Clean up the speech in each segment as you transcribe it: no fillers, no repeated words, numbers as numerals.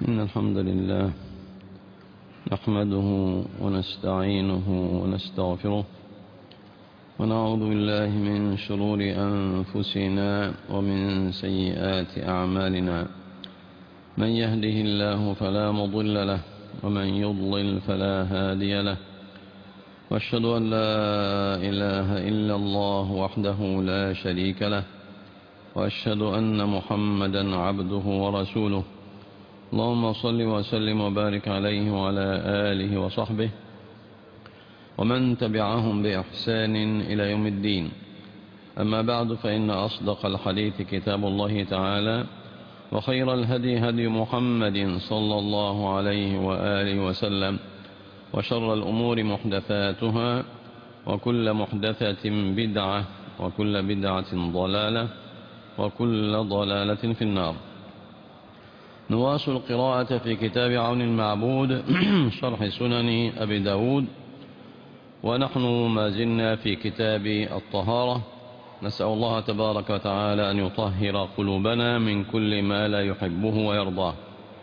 إن الحمد لله نحمده ونستعينه ونستغفره ونعوذ بالله من شرور أنفسنا ومن سيئات أعمالنا. من يهده الله فلا مضل له ومن يضلل فلا هادي له، وأشهد أن لا إله إلا الله وحده لا شريك له، وأشهد أن محمدا عبده ورسوله. اللهم صل وسلم وبارك عليه وعلى آله وصحبه ومن تبعهم بإحسان إلى يوم الدين. أما بعد، فإن أصدق الحديث كتاب الله تعالى، وخير الهدي هدي محمد صلى الله عليه وآله وسلم، وشر الأمور محدثاتها، وكل محدثة بدعة، وكل بدعة ضلالة، وكل ضلالة في النار. نواصل القراءة في كتاب عون المعبود شرح سنن أبي داود، ونحن ما زلنا في كتاب الطهارة. نسأل الله تبارك وتعالى أن يطهر قلوبنا من كل ما لا يحبه ويرضاه.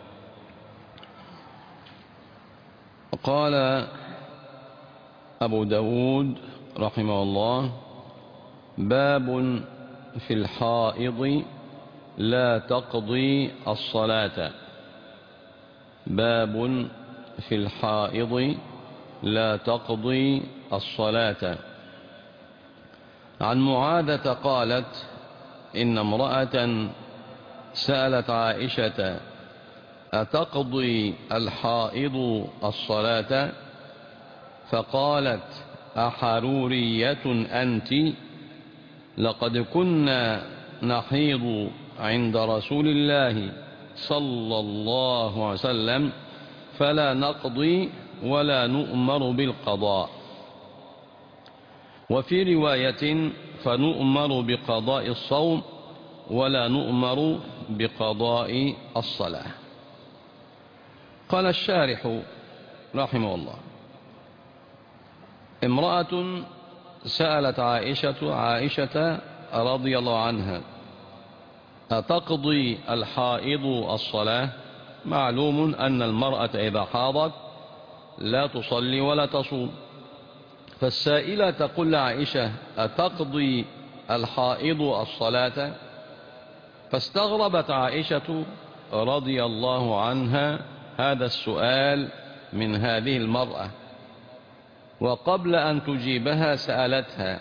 قال أبو داود رحمه الله: باب في الحائض لا تقضي الصلاة. باب في الحائض لا تقضي الصلاة. عن معاذة قالت: إن امرأة سألت عائشة: أتقضي الحائض الصلاة؟ فقالت: أحرورية أنت؟ لقد كنا نحيض عند رسول الله صلى الله عليه وسلم فلا نقضي ولا نؤمر بالقضاء. وفي رواية: فنؤمر بقضاء الصوم ولا نؤمر بقضاء الصلاة. قال الشارح رحمه الله: امرأة سألت عائشة رضي الله عنها: أتقضي الحائض الصلاة؟ معلوم أن المرأة إذا حاضت لا تصلي ولا تصوم، فالسائلة تقول لعائشة: أتقضي الحائض الصلاة؟ فاستغربت عائشة رضي الله عنها هذا السؤال من هذه المرأة، وقبل أن تجيبها سألتها: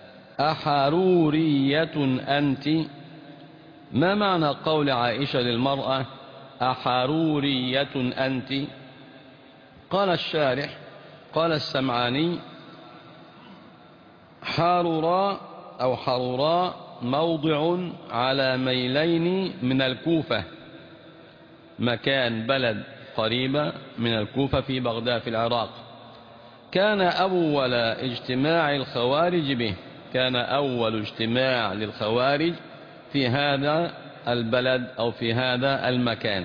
أحرورية أنت؟ ما معنى قول عائشة للمرأة: أحرورية أنت؟ قال الشارح: قال السمعاني: حارورا أو حروراء موضع على ميلين من الكوفة، مكان بلد قريبة من الكوفة في بغداد في العراق. كان أول اجتماع الخوارج به، كان أول اجتماع للخوارج في هذا البلد أو في هذا المكان.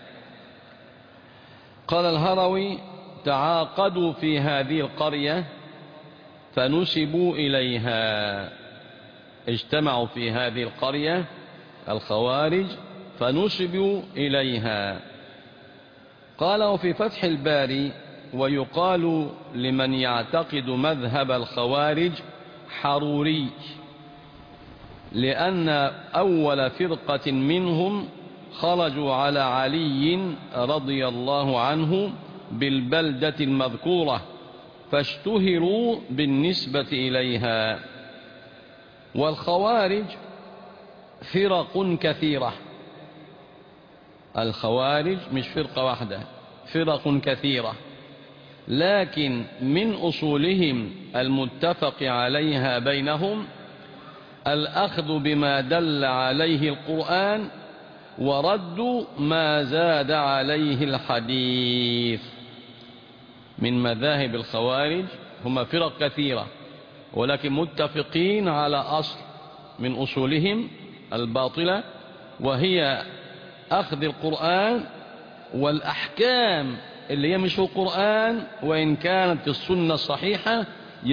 قال الهروي: تعاقدوا في هذه القرية فنسبوا إليها. اجتمعوا في هذه القرية الخوارج فنسبوا إليها. قال: وفي فتح الباري: ويقال لمن يعتقد مذهب الخوارج حروري، لأن أول فرقة منهم خرجوا على علي رضي الله عنه بالبلدة المذكورة، فاشتهروا بالنسبة إليها. والخوارج فرق كثيرة، الخوارج مش فرقة واحدة، فرق كثيرة، لكن من أصولهم المتفق عليها بينهم الأخذ بما دل عليه القرآن ورد ما زاد عليه الحديث. من مذاهب الخوارج هم فرق كثيرة، ولكن متفقين على أصل من أصولهم الباطلة، وهي أخذ القرآن والأحكام اللي هي مش القرآن وإن كانت في السنة الصحيحة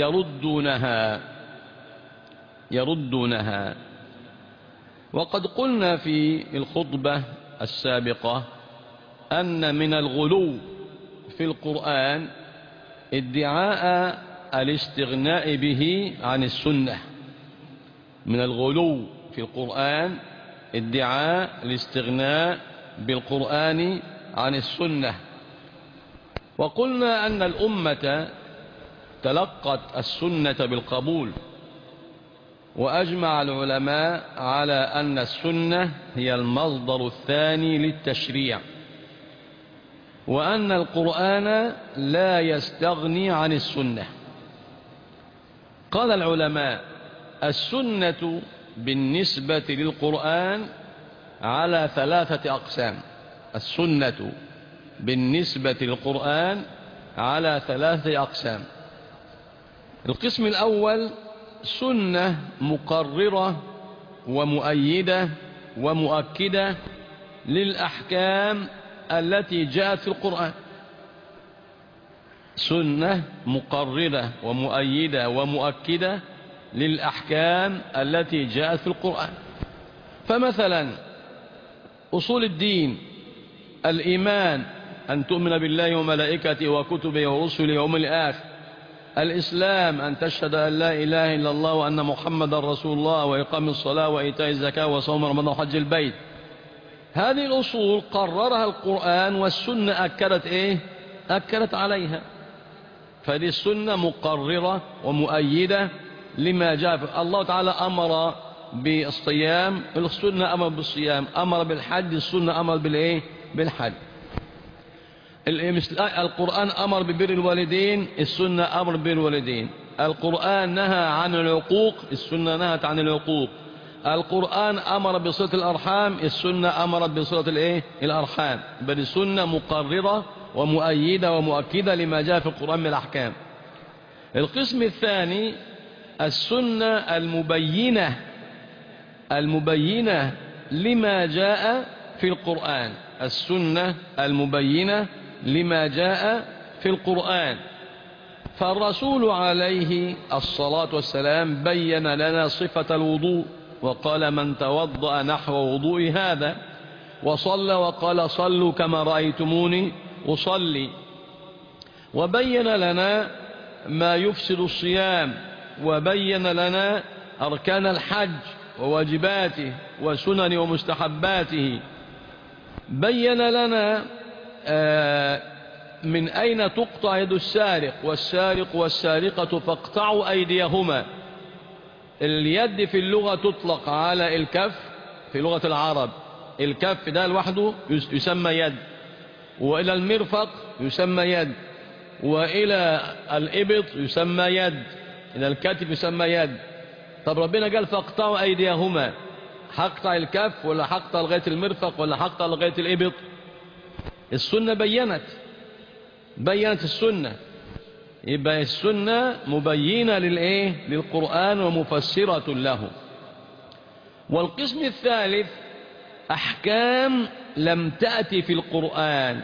يردونها. وقد قلنا في الخطبة السابقة أن من الغلو في القرآن ادعاء الاستغناء به عن السنة. من الغلو في القرآن ادعاء الاستغناء بالقرآن عن السنة. وقلنا أن الأمة تلقت السنة بالقبول، وأجمع العلماء على أن السنة هي المصدر الثاني للتشريع، وأن القرآن لا يستغني عن السنة. قال العلماء: السنة بالنسبة للقرآن على 3 أقسام. السنة بالنسبة للقرآن على 3 أقسام. القسم الأول سنة مقررة ومؤيدة ومؤكدة للأحكام التي جاءت في القرآن. سنة مقررة ومؤيدة ومؤكدة للأحكام التي جاءت في القرآن. فمثلا أصول الدين: الإيمان أن تؤمن بالله وملائكته وكتبه ورسله ويوم الآخر. الإسلام أن تشهد أن لا إله إلا الله وأن محمدا رسول الله، وإقام الصلاة وإيتاء الزكاة وصوم رمضان وحج البيت. هذه الأصول قررها القرآن، والسنة أكدت إيه؟ أكدت عليها. فهذه السنة مقررة ومؤيدة لما جاء. الله تعالى أمر بالصيام، السنة أمر بالصيام. أمر بالحج، السنة أمر بالإيه؟ بالحج. القرآن أمر ببر الوالدين، السنة أمر ببر الوالدين. القرآن نهى عن العقوق، السنة نهت عن العقوق. القرآن أمر بصلة الأرحام، السنة أمرت بصلة الإيه؟ الأرحام. بل السنة مقررة ومؤيدة ومؤكدة لما جاء في القرآن من الأحكام. القسم الثاني السنة المبينة لما جاء في القرآن. السنة المبينة لما جاء في القرآن. فالرسول عليه الصلاة والسلام بين لنا صفة الوضوء، وقال: من توضأ نحو وضوء هذا وصلى، وقال: صلوا كما رأيتموني أصلي. وبين لنا ما يفسد الصيام، وبين لنا أركان الحج وواجباته وسنن ومستحباته. بين لنا من أين تقطع يد السارق، والسارق والسارقة فاقطعوا أيديهما. اليد في اللغة تطلق على الكف في لغة العرب، الكف ده لوحده يسمى يد، وإلى المرفق يسمى يد، وإلى الإبط يسمى يد، إلى الكتف يسمى يد. طب ربنا قال فاقطعوا أيديهما، هقطع الكف ولا هقطع لغاية المرفق ولا هقطع لغاية الإبط؟ السنة بينت السنة. يبقى السنة مبينة للإيه؟ للقرآن ومفسرة له. والقسم الثالث أحكام لم تأتي في القرآن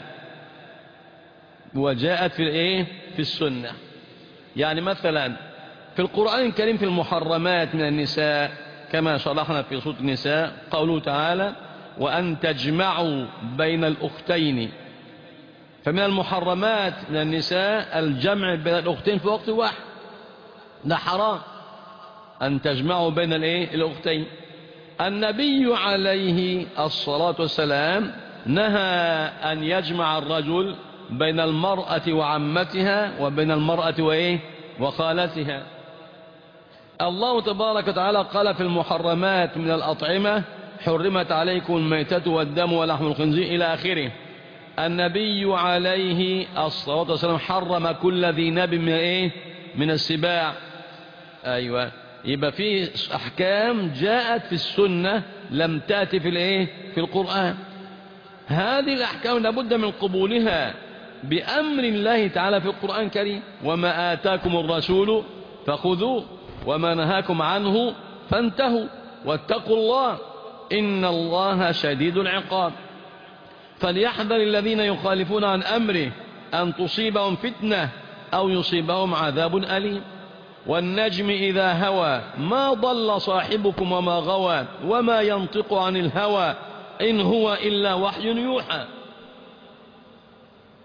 وجاءت في الإيه؟ في السنة. يعني مثلا في القرآن الكريم في المحرمات من النساء كما شرحنا في سورة النساء قوله تعالى: وأن تجمعوا بين الأختين. فمن المحرمات من النساء الجمع بين الأختين في وقت واحد، ده حرام أن تجمعوا بين الأختين. النبي عليه الصلاة والسلام نهى أن يجمع الرجل بين المرأة وعمتها وبين المرأة وخالتها. الله تبارك وتعالى قال في المحرمات من الأطعمة: حرمت عليكم الميتة والدم ولحم الخنزير إلى آخره. النبي عليه الصلاة والسلام حرم كل ذي ناب من السباع. أيوة، يبقى في أحكام جاءت في السنة لم تأتي في القرآن. هذه الأحكام لابد من قبولها بأمر الله تعالى في القرآن الكريم: وما آتاكم الرسول فخذوه وما نهاكم عنه فانتهوا واتقوا الله إن الله شديد العقاب. فليحذر الذين يخالفون عن أمره أن تصيبهم فتنة أو يصيبهم عذاب أليم. والنجم إذا هوى ما ضل صاحبكم وما غوى وما ينطق عن الهوى إن هو إلا وحي يوحى.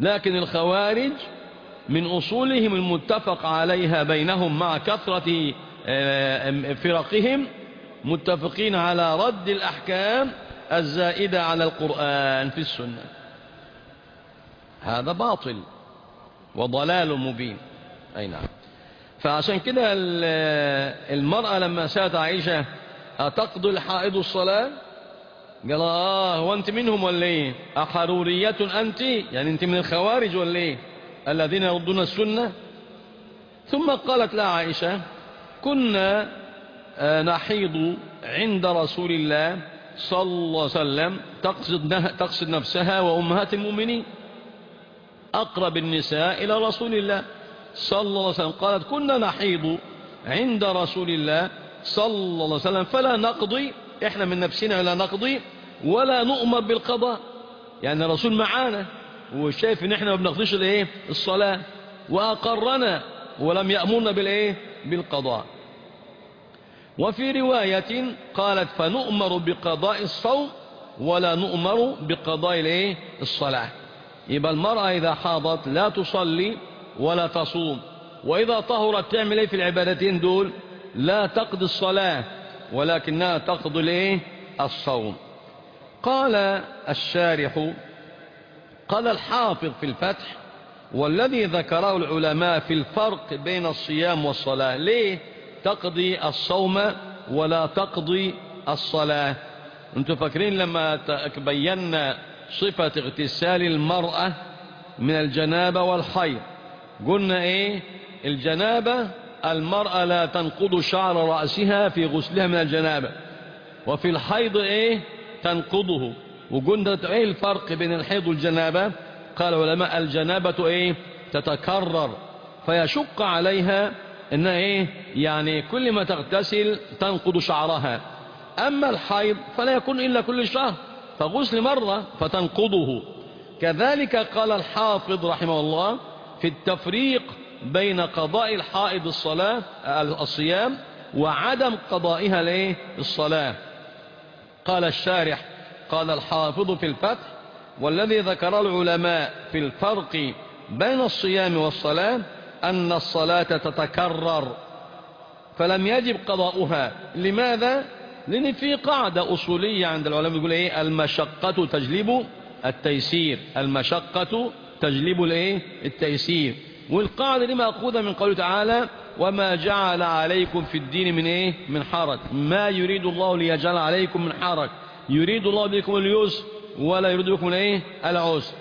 لكن الخوارج من أصولهم المتفق عليها بينهم مع كثرة فرقهم متفقين على رد الأحكام الزائدة على القرآن في السنة. هذا باطل وضلال مبين. أي نعم. فعشان كده المرأة لما سألت عائشة أتقضي الحائض الصلاة؟ قال هو أنت منهم ولا إيه؟ أحرورية أنت؟ يعني أنت من الخوارج ولا إيه؟ الذين يردون السنة. ثم قالت لها عائشة كنا نحيض عند رسول الله صلى الله عليه وسلم، تقصد نفسها وأمهات المؤمنين أقرب النساء إلى رسول الله صلى الله عليه وسلم. قالت كنا نحيض عند رسول الله صلى الله عليه وسلم فلا نقضي، إحنا من نفسنا لا نقضي ولا نؤمر بالقضاء. يعني الرسول معانا وشايف إن إحنا ما بنقضيش الصلاة، وأقرنا ولم يأمرنا بالقضاء. وفي رواية قالت فنؤمر بقضاء الصوم ولا نؤمر بقضاء الصلاة. يبقى المرأة إذا حاضت لا تصلي ولا تصوم، وإذا طهرت تعمل في العبادتين دول؟ لا تقضي الصلاة ولكنها تقضي الصوم. قال الشارح قال الحافظ في الفتح والذي ذكره العلماء في الفرق بين الصيام والصلاة، ليه تقضي الصوم ولا تقضي الصلاة؟ انتم فاكرين لما بينا صفة اغتسال المرأة من الجنابة والحيض قلنا الجنابة المرأة لا تنقض شعر رأسها في غسلها من الجنابة، وفي الحيض تنقضه. وقلنا الفرق بين الحيض والجنابة؟ قال العلماء الجنابة تتكرر فيشق عليها ان يعني كل ما تغتسل تنقض شعرها. اما الحيض فلا يكون الا كل شهر فغسل مرة فتنقضه. كذلك قال الحافظ رحمه الله في التفريق بين قضاء الحائض الصيام وعدم قضائها الصلاة. قال الشارح قال الحافظ في الفتح والذي ذكر العلماء في الفرق بين الصيام والصلاة أن الصلاة تتكرر فلم يجب قضاؤها. لماذا؟ لأن في قاعدة أصولية عند العلماء يقول المشقة تجلب التيسير، المشقة تجلب التيسير. والقاعدة دي مأخوذة من قوله تعالى وما جعل عليكم في الدين من حرج، ما يريد الله ليجعل عليكم من حرج، يريد الله بكم اليسر ولا يريد بكم العسر.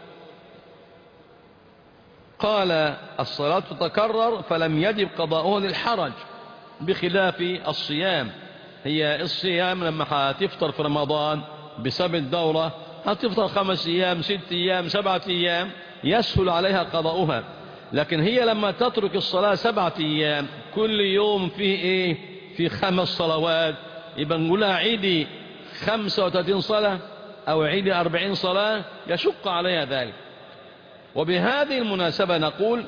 قال الصلاة تتكرر فلم يجب قضاؤها للحرج، بخلاف الصيام. هي الصيام لما هتفطر في رمضان بسبب الدورة هتفطر 5 أيام 6 أيام 7 أيام يسهل عليها قضاؤها. لكن هي لما تترك الصلاة 7 أيام كل يوم فيه في 5 صلوات، يبقى نقولها عيدي 35 صلاة أو عيدي 40 صلاة، يشق عليها ذلك. وبهذه المناسبة نقول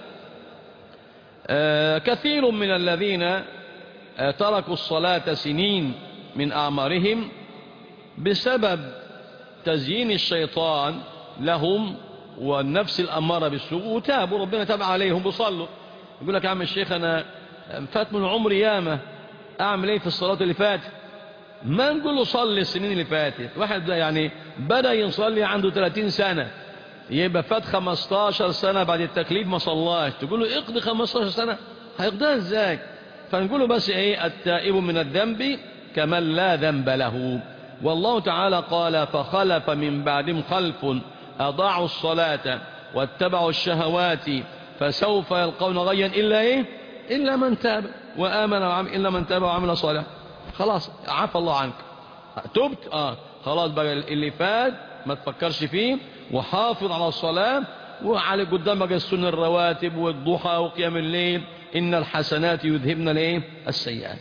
كثير من الذين تركوا الصلاة سنين من أعمارهم بسبب تزيين الشيطان لهم والنفس الأمارة بالسوء، وتابوا ربنا تاب عليهم بصلوا. يقول لك يا عم الشيخ أنا فات من عمري ياما، أعمل في الصلاة اللي فاتت؟ ما نقول له صلي السنين اللي فاتت. واحد يعني بدأ يصلي عنده 30 سنة يبقى فات 15 سنة بعد التكليف ما صلاش، تقول له اقضي 15 سنة، هيقضيها ازاي؟ فنقول له بس التائب من الذنب كمن لا ذنب له. والله تعالى قال فخلف من بعدهم خلف أضاعوا الصلاة واتبعوا الشهوات فسوف يلقون غيا إلا من تاب وآمن وعمل، إلا من تاب وعمل صالحا. خلاص عفى الله عنك، تبت خلاص بقى اللي فات ما تفكرش فيه، وحافظ على الصلاة، وعلى قدامك السنة الرواتب والضحى وقيام الليل، إن الحسنات يذهبن السيئات.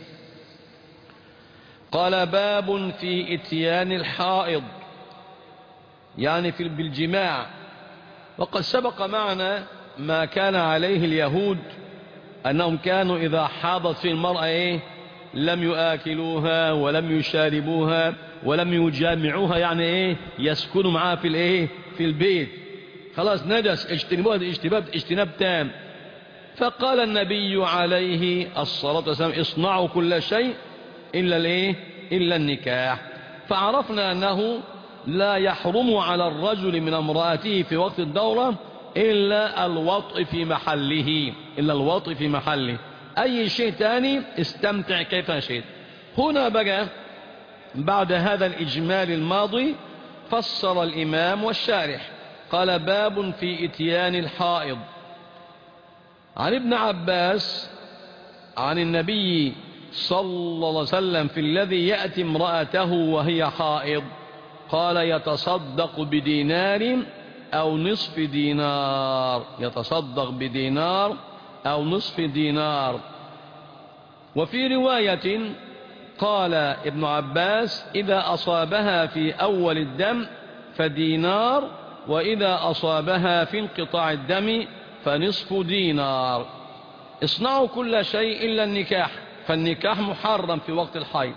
قال باب في إتيان الحائض يعني بالجماع. وقد سبق معنا ما كان عليه اليهود أنهم كانوا إذا حاضت في المرأة لم يآكلوها ولم يشاربوها ولم يجامعوها، يعني يسكنوا معها في البيت. خلاص نجس، اجتنبوها اجتناب تام. فقال النبي عليه الصلاة والسلام اصنعوا كل شيء إلا الايه؟ إلا النكاح. فعرفنا أنه لا يحرم على الرجل من امرأته في وقت الدورة إلا الوطء في محله، إلا الوطء في محله. أي شيء تاني استمتع كيف شئت. هنا بقى بعد هذا الإجمال الماضي فسر الإمام والشارح، قال باب في إتيان الحائض. عن ابن عباس عن النبي صلى الله عليه وسلم في الذي يأتي امرأته وهي حائض قال يتصدق بدينار أو نصف دينار، يتصدق بدينار أو نصف دينار. وفي رواية قال ابن عباس إذا أصابها في أول الدم فدينار، وإذا أصابها في انقطاع الدم فنصف دينار. اصنعوا كل شيء إلا النكاح، فالنكاح محرم في وقت الحيض.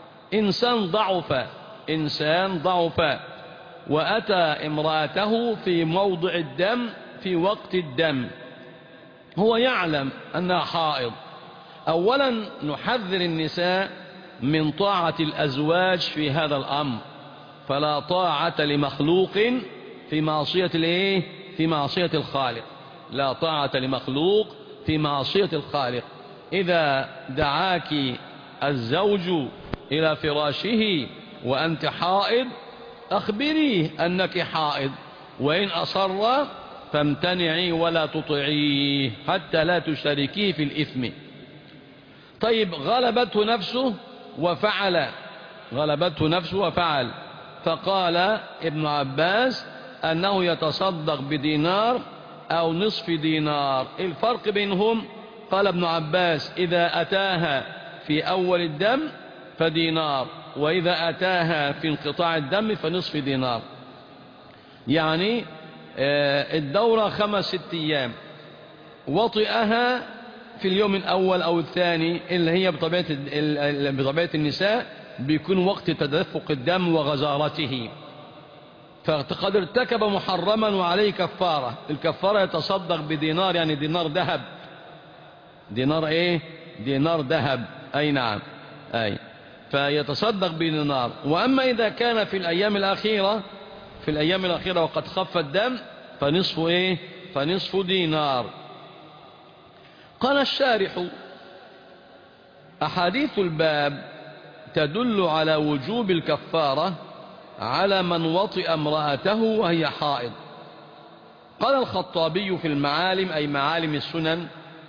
إنسان ضعف وأتى امرأته في موضع الدم في وقت الدم، هو يعلم أنها حائض. أولا نحذر النساء من طاعة الأزواج في هذا الأمر، فلا طاعة لمخلوق في معصية الايه؟ في معصية الخالق. لا طاعة لمخلوق في معصية الخالق. إذا دعاك الزوج إلى فراشه وأنت حائض أخبريه أنك حائض، وإن أصر فامتنعي ولا تطيعيه حتى لا تشاركيه في الإثم. طيب غلبته نفسه وفعل، فقال ابن عباس أنه يتصدق بدينار أو نصف دينار. الفرق بينهم قال ابن عباس إذا أتاها في أول الدم فدينار، وإذا أتاها في انقطاع الدم فنصف دينار. يعني الدورة 5-6 أيام، وطئها في اليوم الأول أو الثاني اللي هي بطبيعة النساء بيكون وقت تدفق الدم وغزارته، فقد ارتكب محرما وعليه كفارة. الكفارة يتصدق بدينار، يعني دينار ذهب. دينار ايه؟ دينار ذهب. اي نعم، اي فيتصدق بدينار. واما اذا كان في الايام الاخيرة وقد خف الدم فنصف ايه؟ فنصف دينار. قال الشارح احاديث الباب تدل على وجوب الكفارة على من وطئ امرأته وهي حائض. قال الخطابي في المعالم أي معالم السنن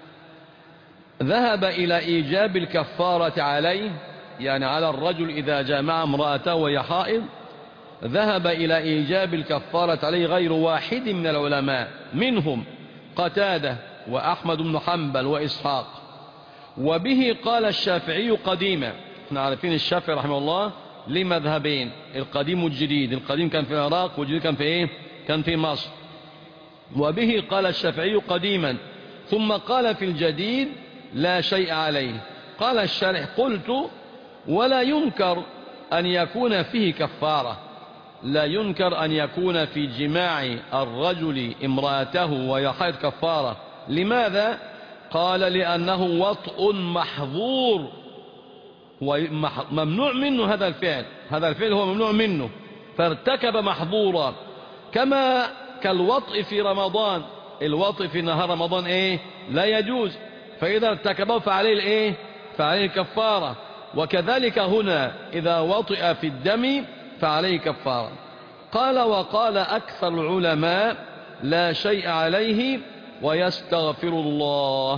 ذهب إلى إيجاب الكفارة عليه، يعني على الرجل إذا جامع امرأته وهي حائض ذهب إلى إيجاب الكفارة عليه غير واحد من العلماء، منهم قتادة وأحمد بن حنبل وإسحاق. وبه قال الشافعي قديما. احنا عارفين الشافعي رحمه الله لمذهبين، القديم والجديد. القديم كان في العراق والجديد كان في ايه؟ كان في مصر. وبه قال الشافعي قديما، ثم قال في الجديد لا شيء عليه. قال الشارح قلت ولا ينكر أن يكون فيه كفارة، لا ينكر أن يكون في جماع الرجل امرأته ويحيض كفارة. لماذا؟ قال لأنه وطء محظور وممنوع منه هذا الفعل. هذا الفعل هو ممنوع منه فارتكب محظورا، كما كالوطء في رمضان. الوطء في نهار رمضان ايه؟ لا يجوز، فإذا ارتكبه فعليه الايه؟ فعليه كفارة. وكذلك هنا إذا وطئ في الدم فعليه كفارة. قال وقال أكثر العلماء لا شيء عليه ويستغفر الله.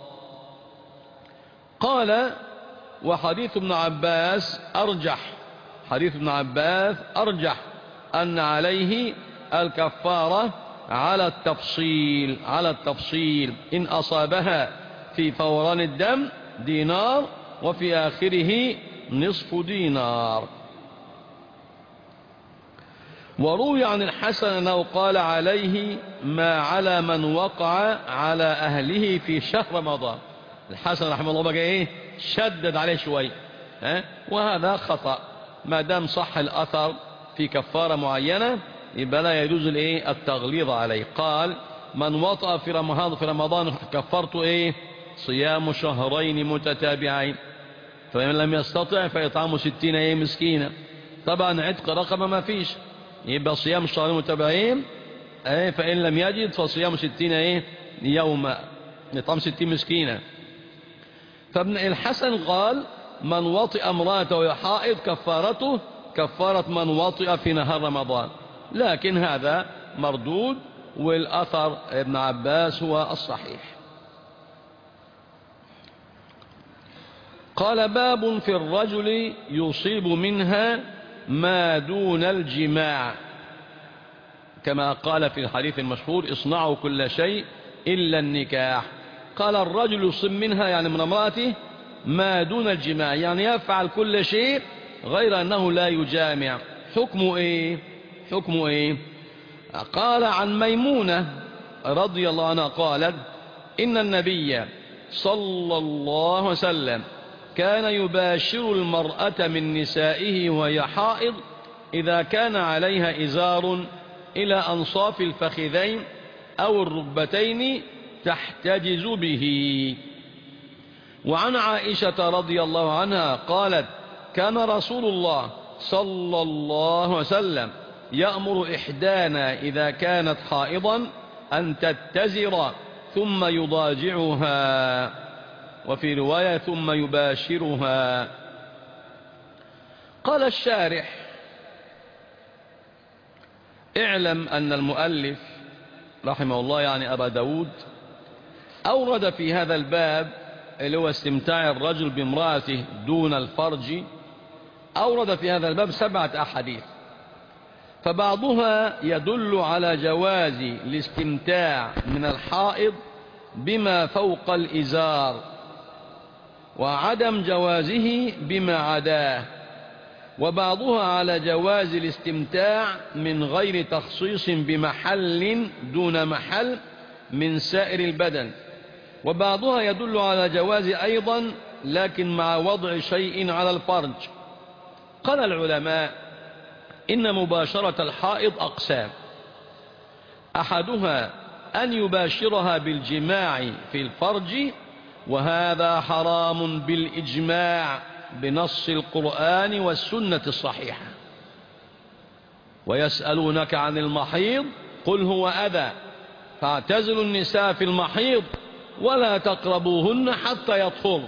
قال وحديث ابن عباس أرجح، حديث ابن عباس أرجح أن عليه الكفارة على التفصيل. إن أصابها في فوران الدم دينار وفي آخره نصف دينار. وروي عن الحسن أنه قال عليه ما على من وقع على أهله في شهر رمضان. الحسن رحمه الله بقى ايه؟ شدد عليه شوي، وهذا خطأ. ما دام صح الأثر في كفارة معينة يبقى لا يجوز التغليظ عليه. قال من وطأ في رمضان كفرت صيام شهرين متتابعين، فمن لم يستطع فيطعم 60 مسكينا. طبعا عتق رقبة ما فيش، يبقى صيام شهرين متتابعين، فإن لم يجد فصيام 60 يوما، يطعم 60 مسكينا. فابن الحسن قال من وطئ امرأته وهي حائض كفارته كفارة من وطئ في نهار رمضان، لكن هذا مردود، والأثر ابن عباس هو الصحيح. قال باب في الرجل يصيب منها ما دون الجماع، كما قال في الحديث المشهور اصنعوا كل شيء إلا النكاح. قال الرجل يصيب منها يعني من امرأته ما دون الجماع، يعني يفعل كل شيء غير أنه لا يجامع. حكمه إيه؟ قال عن ميمونة رضي الله عنها قالت إن النبي صلى الله عليه وسلم كان يباشر المرأة من نسائه وهي حائض إذا كان عليها إزار إلى أنصاف الفخذين أو الركبتين تحتجز به. وعن عائشة رضي الله عنها قالت كان رسول الله صلى الله عليه وسلم يأمر إحدانا إذا كانت حائضا أن تتزر ثم يضاجعها، وفي رواية ثم يباشرها. قال الشارح اعلم أن المؤلف رحمه الله يعني أبا داود أورد في هذا الباب اللي هو استمتاع الرجل بامرأته دون الفرج، أورد في هذا الباب 7 أحاديث، فبعضها يدل على جواز الاستمتاع من الحائض بما فوق الإزار وعدم جوازه بما عداه، وبعضها على جواز الاستمتاع من غير تخصيص بمحل دون محل من سائر البدن، وبعضها يدل على جواز أيضا لكن مع وضع شيء على الفرج. قال العلماء إن مباشرة الحائض أقسام، أحدها أن يباشرها بالجماع في الفرج، وهذا حرام بالإجماع بنص القرآن والسنة الصحيحة. ويسألونك عن المحيض قل هو أذى فاعتزلوا النساء في المحيض ولا تقربوهن حتى يطهرن.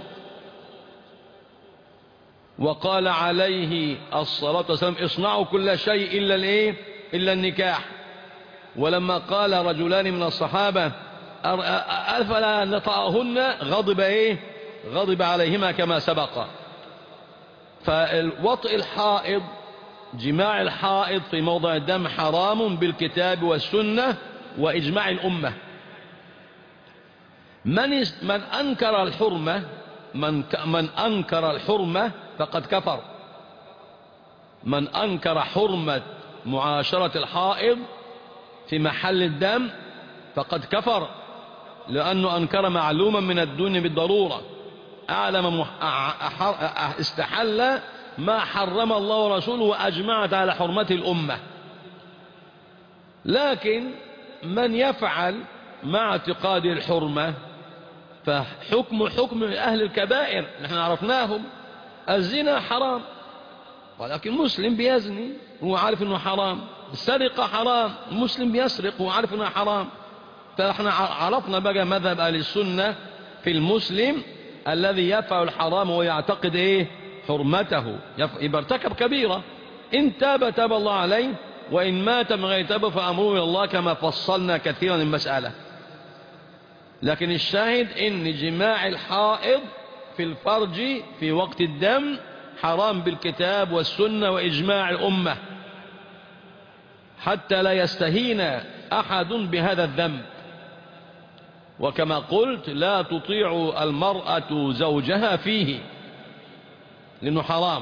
وقال عليه الصلاة والسلام اصنعوا كل شيء إلا النكاح. ولما قال رجلان من الصحابة أفلا نطأهن غضب عليهما كما سبق. فالوطء الحائض جماع الحائض في موضع الدم حرام بالكتاب والسنة وإجماع الأمة. من أنكر الحرمة فقد كفر. من أنكر حرمة معاشرة الحائض في محل الدم فقد كفر، لأنه أنكر معلوما من الدين بالضرورة، أعلم استحل ما حرم الله ورسوله وأجمعت على حرمة الأمة. لكن من يفعل مع اعتقاد الحرمة فحكم أهل الكبائر نحن عرفناهم. الزنا حرام ولكن مسلم بيزني هو عارف انه حرام، السرقة حرام مسلم بيسرق هو عارف انه حرام. فاحنا عرفنا بقى مذهب أهل السنة في المسلم الذي يفعل الحرام ويعتقد حرمته يبقى ارتكب كبيرة، إن تاب تاب الله عليه، وإن مات من غير تاب فأمره إلى الله كما فصلنا كثيرا المسألة. لكن الشاهد إن جماع الحائض في الفرج في وقت الدم حرام بالكتاب والسنة وإجماع الأمة، حتى لا يستهين أحد بهذا الذنب. وكما قلت لا تطيع المرأة زوجها فيه لأنه حرام.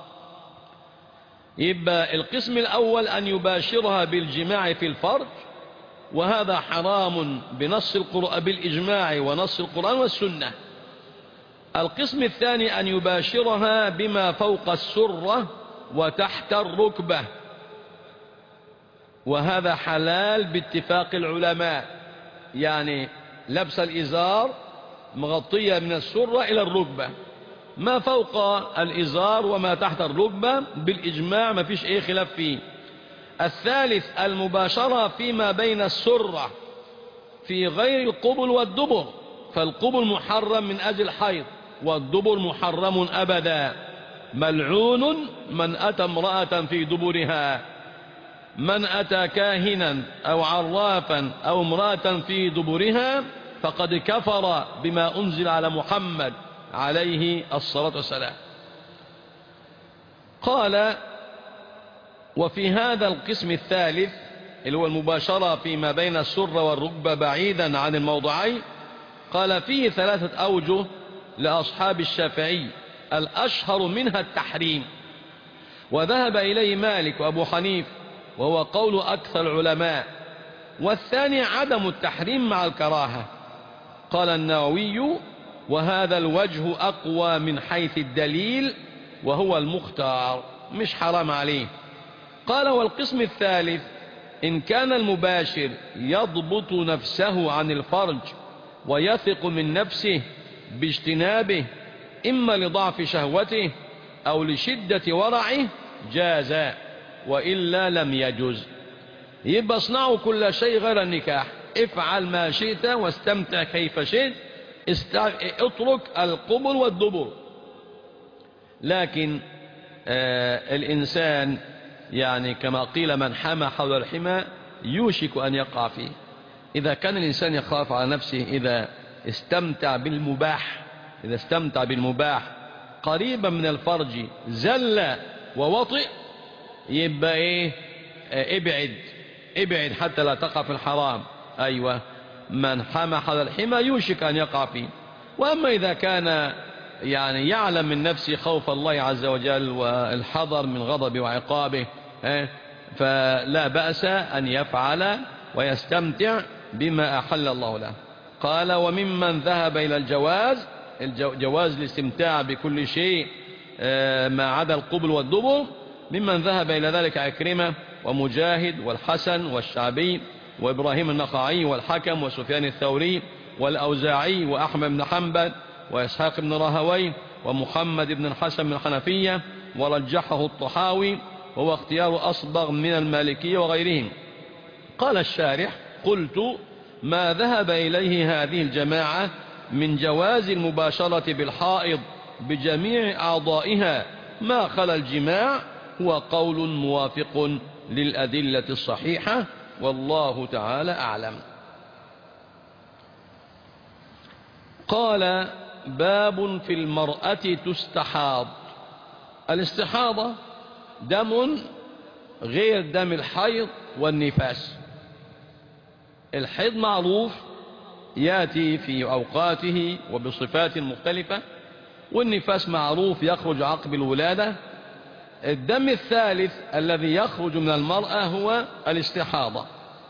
يبقى القسم الأول أن يباشرها بالجماع في الفرج، وهذا حرام بنص القرآن بالإجماع ونص القرآن والسنة. القسم الثاني أن يباشرها بما فوق السرة وتحت الركبة، وهذا حلال باتفاق العلماء، يعني لبس الإزار مغطية من السرة إلى الركبة، ما فوق الإزار وما تحت الركبة بالإجماع ما فيش أي خلاف فيه. الثالث المباشرة فيما بين السرة في غير القبل والدبر، فالقبل محرم من أجل الحيض والدبر محرم أبدا. ملعون من أتى امرأة في دبرها، من أتى كاهنا أو عرافا أو امرأة في دبرها فقد كفر بما أنزل على محمد عليه الصلاة والسلام. قال: وفي هذا القسم الثالث اللي هو المباشرة فيما بين السرة والركبة بعيدا عن الموضعين، قال: فيه 3 أوجه لأصحاب الشافعي، الأشهر منها التحريم، وذهب إليه مالك وأبو حنيف وهو قول أكثر العلماء، والثاني عدم التحريم مع الكراهة. قال النووي: وهذا الوجه أقوى من حيث الدليل وهو المختار، مش حرام عليه. قال: والقسم الثالث إن كان المباشر يضبط نفسه عن الفرج ويثق من نفسه باجتنابه إما لضعف شهوته أو لشدة ورعه جاز، وإلا لم يجوز. يبقى اصنعوا كل شيء غير النكاح، افعل ما شئت واستمتع كيف شئت، اترك القبل والدبر. لكن الإنسان يعني كما قيل من حمى حول الحمى يوشك أن يقع فيه. إذا كان الإنسان يخاف على نفسه إذا استمتع بالمباح قريبا من الفرج زل ووطئ، يبقى إيه؟ ابعد حتى لا تقع في الحرام. أيوة، من حمى حول الحمى يوشك أن يقع فيه. وأما إذا كان يعني يعلم من نفسه خوف الله عز وجل والحذر من غضب وعقابه، فلا بأس أن يفعل ويستمتع بما أحل الله له. قال: وممن ذهب إلى جواز الاستمتاع بكل شيء ما عدا القبل والدبر، ممن ذهب إلى ذلك عكرمة ومجاهد والحسن والشعبي وإبراهيم النخعي والحكم وسفيان الثوري والأوزاعي وأحمد بن حنبل وإسحاق بن راهويه ومحمد بن الحسن من الحنفية، ورجحه الطحاوي وهو اختيار أصبغ من المالكية وغيرهم. قال الشارح: قلت: ما ذهب إليه هذه الجماعة من جواز المباشرة بالحائض بجميع أعضائها ما خلا الجماع هو قول موافق للأدلة الصحيحة، والله تعالى أعلم. قال: باب في المرأة تستحاض. الاستحاضة دم غير دم الحيض والنفاس. الحيض معروف يأتي في أوقاته وبصفات مختلفة، والنفاس معروف يخرج عقب الولادة. الدم الثالث الذي يخرج من المرأة هو الاستحاضة.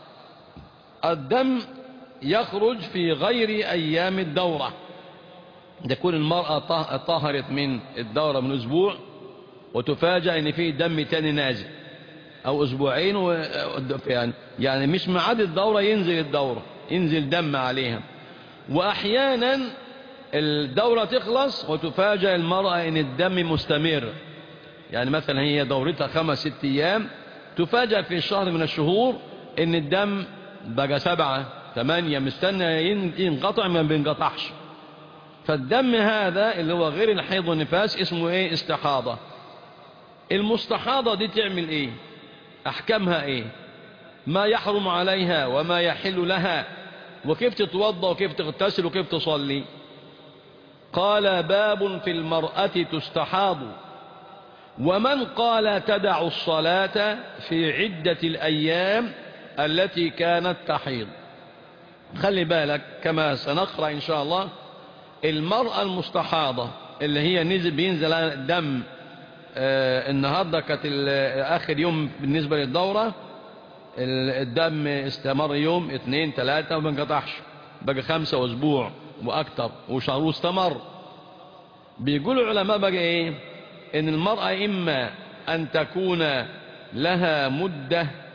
الدم يخرج في غير أيام الدورة، تكون المرأة طهرت من الدورة من أسبوع وتفاجأ أن فيه دم تاني نازل، أو أسبوعين يعني مش معاد الدورة ينزل دم عليها. وأحيانا الدورة تخلص وتفاجأ المرأة أن الدم مستمر، يعني مثلا هي دورتها 5-6 أيام، تفاجأ في شهر من الشهور أن الدم بقى 7-8 مستنى ينقطع ما بينقطعش. فالدم هذا اللي هو غير الحيض والنفاس اسمه ايه؟ استحاضة. المستحاضة دي تعمل ايه؟ احكامها ايه؟ ما يحرم عليها وما يحل لها، وكيف تتوضا وكيف تغتسل وكيف تصلي. قال: باب في المرأة تستحاض. ومن قال تدع الصلاة في عدة الأيام التي كانت تحيض. خلي بالك كما سنقرأ إن شاء الله، المرأة المستحاضة اللي هي بينزل الدم النهاردة كانت آخر يوم بالنسبة للدورة، الدم استمر يوم 2-3 وما انقطعش، بقى 5 أسبوع وأكتر وشهر استمر. بيقولوا العلماء بقى إيه؟ إن المرأة إما أن تكون لها مدة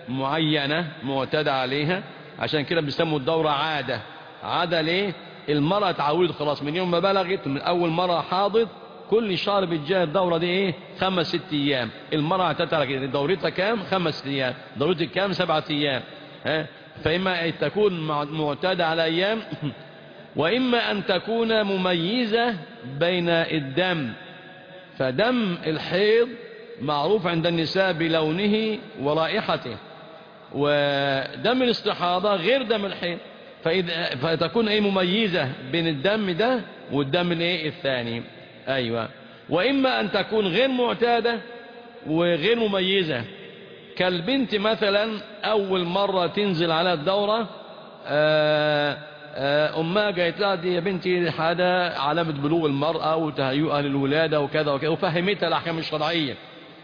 معينة معتادة عليها، عشان كده بيسموا الدورة عادة. عادة ليه؟ المرأة اتعودت خلاص من يوم ما بلغت، من أول مرة حاضت، كل شهر بتجيها الدورة دي ايه 5-6 أيام. المرأة اعتادت على كده، دورتها كام 5 أيام، دورتها كام 7 أيام. فإما أن تكون معتادة على أيام وإما أن تكون مميزة بين الدم. فدم الحيض معروف عند النساء بلونه ورائحته، ودم الاستحاضة غير دم الحيض، فتكون ايه مميزة بين الدم ده والدم الايه الثاني. ايوه. واما ان تكون غير معتادة وغير مميزة، كالبنت مثلا اول مرة تنزل على الدورة، امها قالت لها دي يا بنتي هذا علامة بلوغ المرأة وتهيئها للولادة وكذا وكذا، وفهمتها الاحكام الشرعية.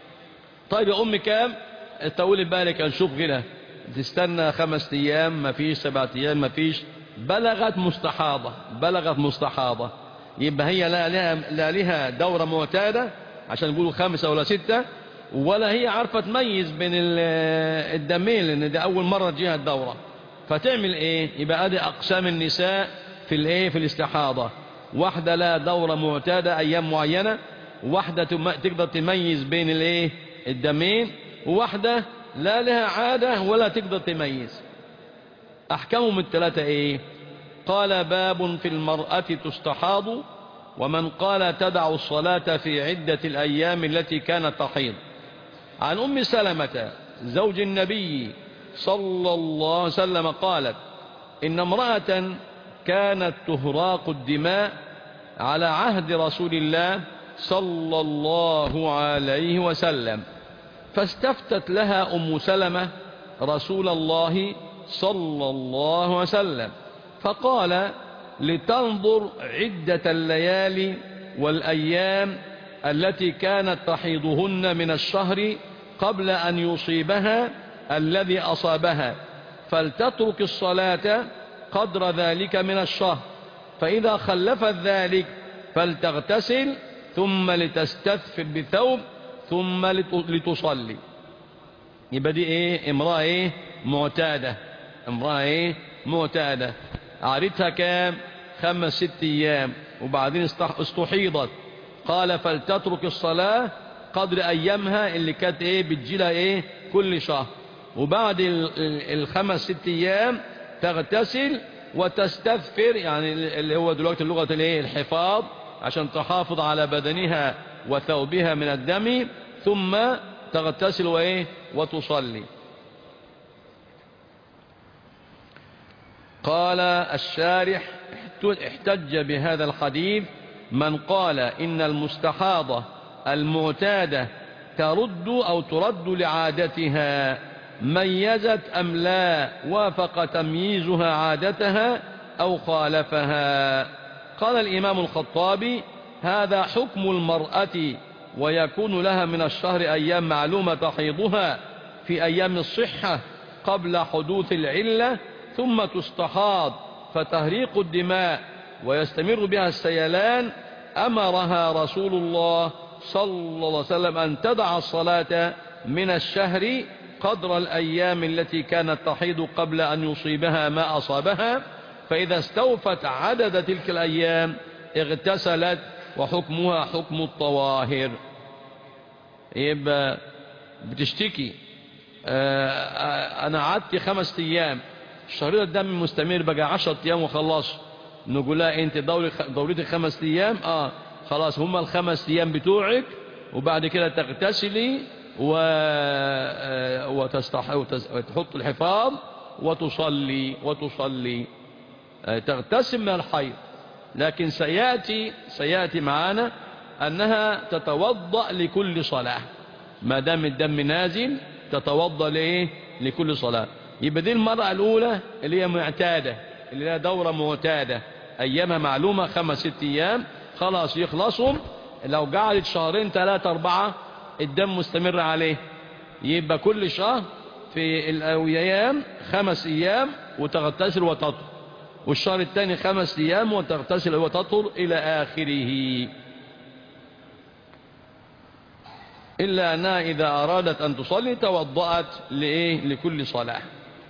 طيب يا امي كام؟ طولي بالك هنشوف كده، تستنى 5 أيام مفيش، 7 أيام مفيش، بلغت مستحاضة، بلغت مستحاضة، يبقى هي لا لها دورة معتادة عشان نقولوا 5 ولا 6، ولا هي عارفة تميز بين الدمين، لأن ده أول مرة تجيها الدورة. فتعمل إيه؟ يبقى ادي أقسام النساء في الإيه في الاستحاضة. واحدة لا دورة معتادة أيام معينة، واحدة تقدر تميز بين الإيه الدمين، وواحدة لا لها عادة ولا تقدر تميز. أحكامهم الثلاثة إيه؟ قال باب في المرأة تستحاض، ومن قال تدع الصلاة في عدة الأيام التي كانت تحيض. عن أم سلمة زوج النبي صلى الله عليه وسلم قالت إن امرأة كانت تهراق الدماء على عهد رسول الله صلى الله عليه وسلم، فاستفتت لها أم سلمة رسول الله صلى الله عليه وسلم، فقال لتنظر عدة الليالي والأيام التي كانت تحيضهن من الشهر قبل أن يصيبها الذي أصابها، فلتترك الصلاة قدر ذلك من الشهر، فإذا خلفت ذلك فلتغتسل ثم لتستثفر بثوب ثم لتصلي. يبقى دي ايه امرأة ايه معتادة، امرأة ايه معتادة، عادتها كام 5-6 أيام، وبعدين استحيضت، قال فلتترك الصلاة قدر أيامها اللي كانت ايه بتجيلها ايه كل شهر، وبعد 5-6 أيام تغتسل وتستثفر، يعني اللي هو دلوقتي اللغة الايه الحفاظ، عشان تحافظ على بدنها وثوبها من الدم، ثم تغتسل وايه وتصلي. قال الشارح احتج بهذا الحديث من قال إن المستحاضة المعتادة ترد لعادتها، ميزت أم لا، وافق تمييزها عادتها أو خالفها. قال الإمام الخطابي هذا حكم المرأة، ويكون لها من الشهر أيام معلومة تحيضها في أيام الصحة قبل حدوث العلة، ثم تستحاض فتهريق الدماء ويستمر بها السيلان، أمرها رسول الله صلى الله عليه وسلم أن تدع الصلاة من الشهر قدر الأيام التي كانت تحيض قبل أن يصيبها ما أصابها، فإذا استوفت عدد تلك الأيام اغتسلت، وحكمها حكم الطواهر. يبقى بتشتكي أنا عدت 5 أيام، شهرية الدم مستمر بقى 10 أيام وخلاص، نقول لها أنت دورتك 5 أيام، خلاص هم 5 أيام بتوعك، وبعد كده تغتسلي وتحط الحفاظ وتصلي تغتسل من الحيض. لكن سيأتي معنا أنها تتوضأ لكل صلاة، ما دام الدم نازل تتوضأ لكل صلاة. يبقى دي المرأة الأولى اللي هي معتادة، اللي هي دورة معتادة أيامها معلومة 5-6 أيام، خلاص يخلصهم. لو قعدت 2 3 4 الدم مستمر عليه، يبقى كل شهر في الأيام 5 أيام وتغتسل وتطهر، والشهر الثاني 5 أيام وتغتسل وتطهر إلى آخره. إلا أنها إذا أرادت أن تصلي توضأت لإيه؟ لكل صلاة.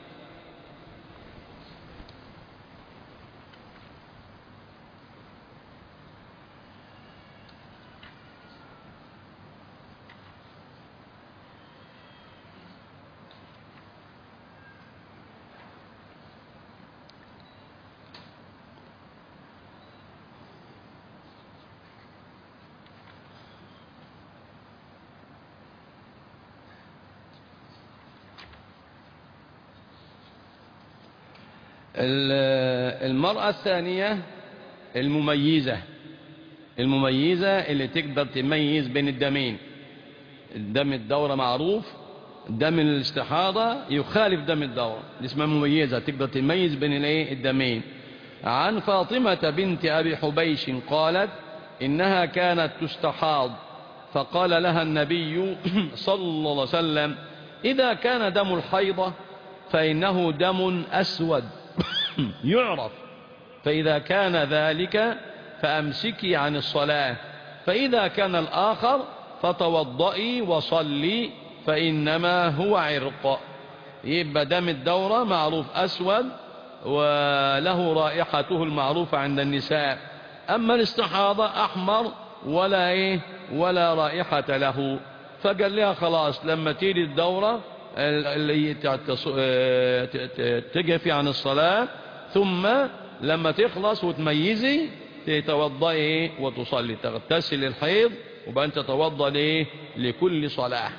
المرأة الثانية المميزة اللي تقدر تميز بين الدمين. دم الدورة معروف، دم الاستحاضة يخالف دم الدورة، اسمها مميزة، تقدر تميز بين الدمين. عن فاطمة بنت أبي حبيش قالت إنها كانت تستحاض، فقال لها النبي صلى الله عليه وسلم: إذا كان دم الحيضة فإنه دم أسود يعرف، فإذا كان ذلك فأمسكي عن الصلاة، فإذا كان الآخر فتوضئي وصلي فإنما هو عرق. يبقى دم الدورة معروف أسود وله رائحته المعروفة عند النساء، أما الاستحاضة أحمر ولا رائحة له. فقال لها خلاص لما تيجي الدورة اللي تقفي عن الصلاة، ثم لما تخلص وتميزي تتوضئي وتصلي، تغتسل الحيض وبأن تتوضأ لكل صلاة.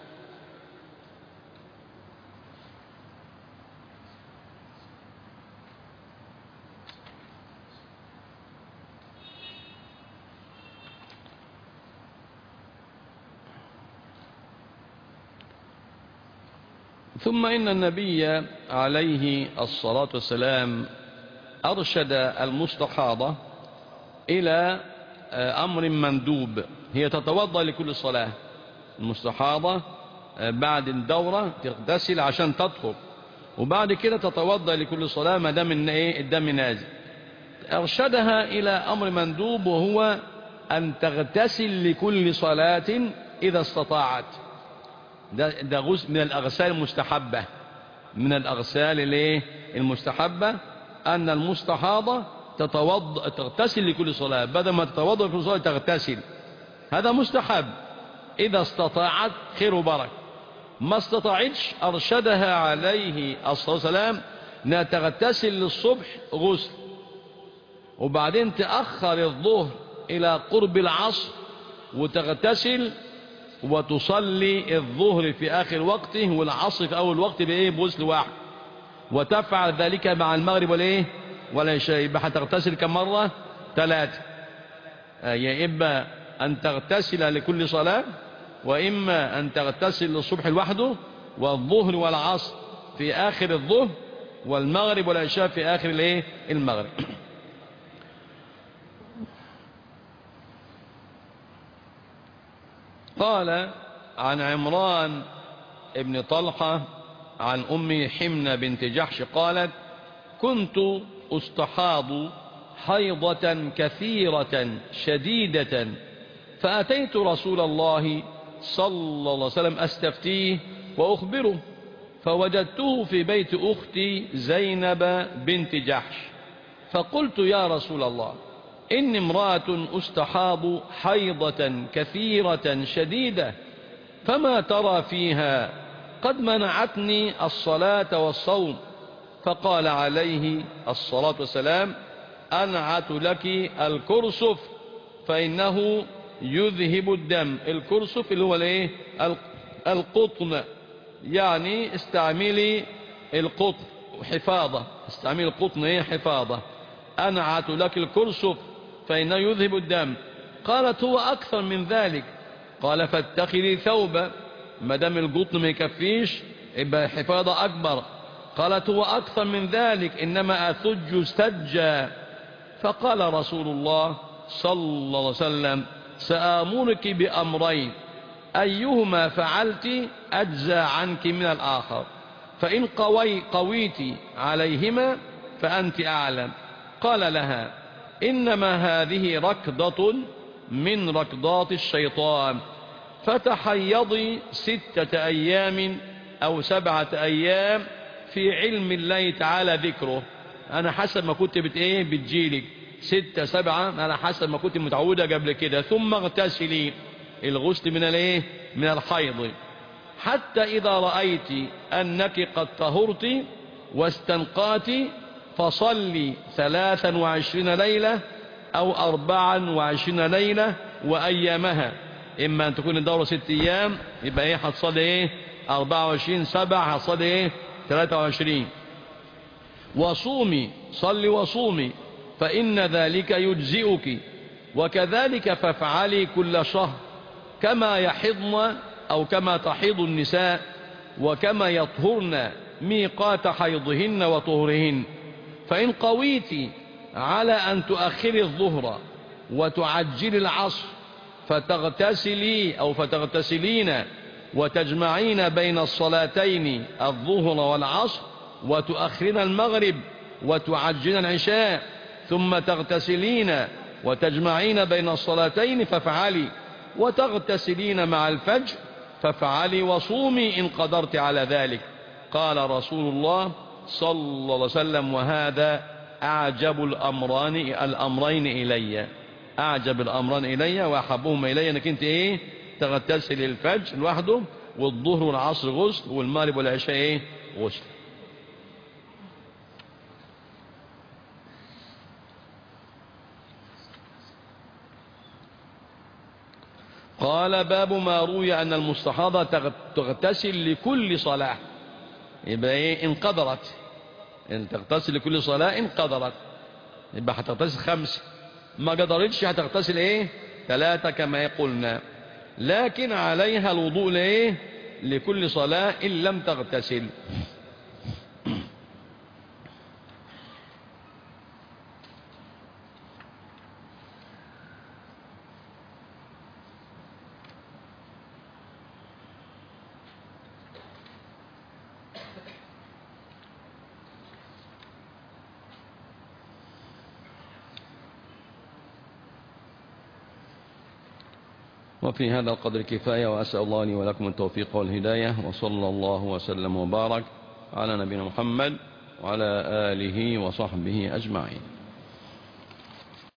ثم إن النبي عليه الصلاة والسلام أرشد المستحاضة إلى أمر مندوب، هي تتوضأ لكل صلاة. المستحاضة بعد الدورة تغتسل عشان تطهر، وبعد كده تتوضأ لكل صلاة ما دام الدم نازل. أرشدها إلى أمر مندوب، وهو أن تغتسل لكل صلاة إذا استطاعت. ده غسل من الأغسال المستحبة، من الأغسال المستحبة أن المستحاضة تغتسل لكل صلاة، بدل ما تتوضأ لكل صلاة تغتسل، هذا مستحب. إذا استطاعت خير وبركة، ما استطاعتش أرشدها عليه الصلاة والسلام أنها تغتسل للصبح غسل، وبعدين تأخر الظهر إلى قرب العصر وتغتسل وتصلي الظهر في آخر وقته والعصر في أول وقت بغسل واحد، وتفعل ذلك مع المغرب ولا شيء. يبقى هتغتسل كم مرة؟ 3. يا إما أن تغتسل لكل صلاة، وإما أن تغتسل للصبح لوحده، والظهر والعصر في آخر الظهر، والمغرب والعشاء في آخر المغرب. قال عن عمران ابن طلحة عن أم حمنة بنت جحش قالت: كنت أستحاض حيضة كثيرة شديدة، فأتيت رسول الله صلى الله عليه وسلم أستفتيه وأخبره، فوجدته في بيت أختي زينب بنت جحش، فقلت: يا رسول الله، إني امرأة أستحاض حيضة كثيرة شديدة، فما ترى فيها؟ قد منعتني الصلاة والصوم. فقال عليه الصلاة والسلام: أنعت لك الكرسف فإنه يذهب الدم. الكرسف اللي هو القطن، يعني استعملي القطن حفاظة، استعملي القطن حفاظة. أنعت لك الكرسف فإنه يذهب الدم. قالت: هو أكثر من ذلك. قال: فاتخذي ثوبا، ما دام القطن ما يكفيش يبقى حفاظة أكبر. قالت: هو أكثر من ذلك، إنما أثج سجا. فقال رسول الله صلى الله عليه وسلم: سآمرك بأمرين، أيهما فعلت أجزى عنك من الآخر، فإن قويت عليهما فأنت أعلم. قال لها: إنما هذه ركضة من ركضات الشيطان، فتحيضي 6 أيام أو 7 أيام في علم الله تعالى ذكره. أنا حسب ما كنت بتجيلك 6 7 على حسب ما كنت متعودة قبل كده. ثم اغتسلي، الغسل من الحيض، حتى إذا رأيت أنك قد طهرت واستنقات فصلي 23 ليلة أو 24 ليلة وأيامها. إما أن تكون الدورة 6 أيام يبقى هتصلي 24 7 هتصلي 23. وصومي، صلي وصومي، فإن ذلك يجزئك. وكذلك فافعلي كل شهر كما يحضن أو كما تحيض النساء، وكما يطهرن ميقات حيضهن وطهرهن. فإن قويت على أن تؤخري الظهر وتعجلي العصر فتغتسلي أو فتغتسلين وتجمعين بين الصلاتين الظهر والعصر وتؤخرين المغرب وتعجلين العشاء ثم تغتسلين وتجمعين بين الصلاتين فافعلي، وتغتسلين مع الفجر فافعلي وصومي إن قدرت على ذلك. قال رسول الله صلى الله عليه وسلم: وهذا أعجب الأمرين إلي، أعجب الأمرين إلي وأحبهم إلي أنك أنت تغتسل الفجر لوحده والظهر والعصر غسل والمغرب والعشاء غسل. قال: باب ما روي أن المستحاضة تغتسل لكل صلاة. يبقى إن قدرت، إن تغتسل لكل صلاة إن قدرت يبقى هتغتسل 5، ما قدرتش هتغتسل 3 كما قلنا. لكن عليها الوضوء لكل صلاة إن لم تغتسل. وفي هذا القدر كفاية، وأسأل الله لي ولكم التوفيق والهداية، وصلى الله وسلم وبارك على نبينا محمد وعلى آله وصحبه أجمعين.